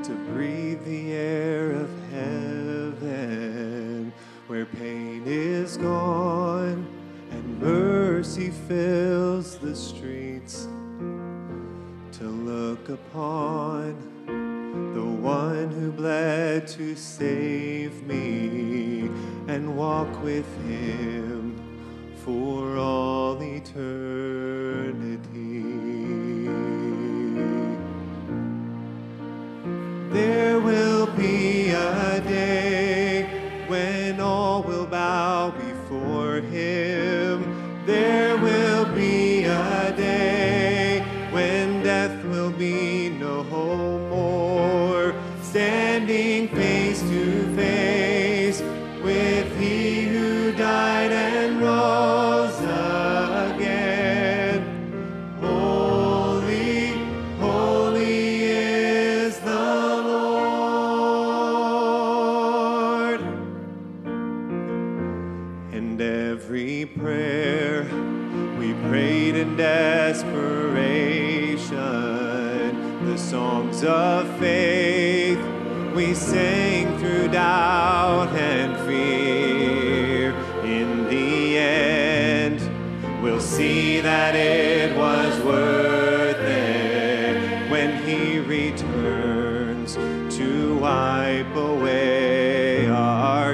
to breathe the air of heaven, where pain is gone and mercy fills the streets, to look upon the one who bled to save me and walk with him for all eternity. There will be a day when all will bow before him. There will be a day when death will be no more, standing face to face with he who died and rose again. Holy, holy is the Lord. And every prayer we prayed in desperation, the songs of faith we sang through doubt and fear, in the end we'll see that it was worth it when he returns to wipe away our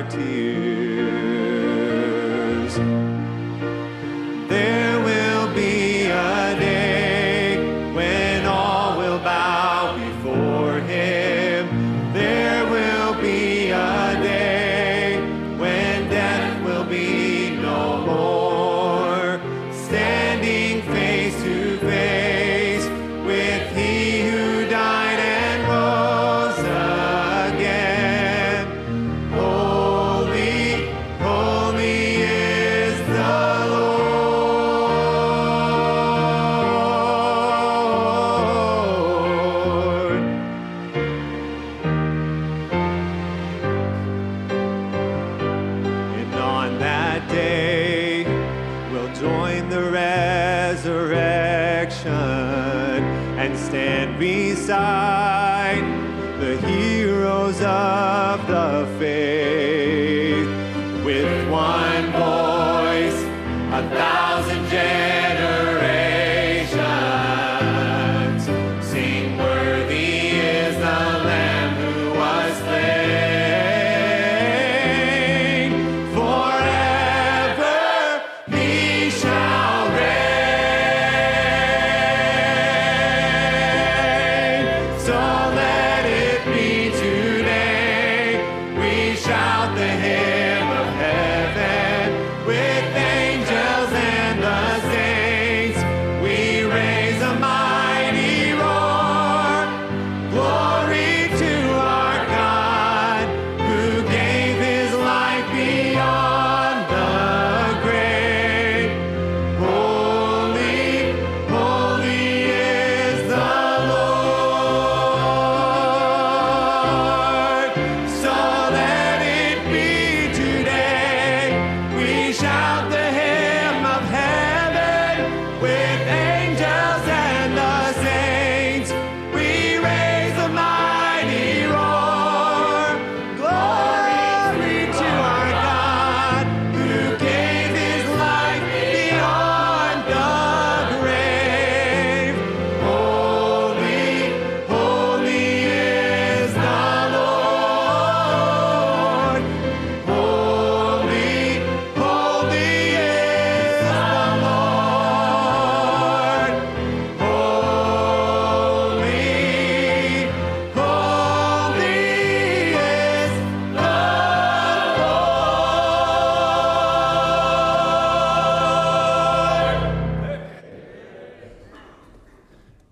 tears. There will be a day when all will bow before him. There will be a day when death will be no more, standing face to face with he who died and rose again. Holy, holy is the Lord. And on that day, we'll join the resurrection and stand beside the heroes of the faith, with one voice, 1,000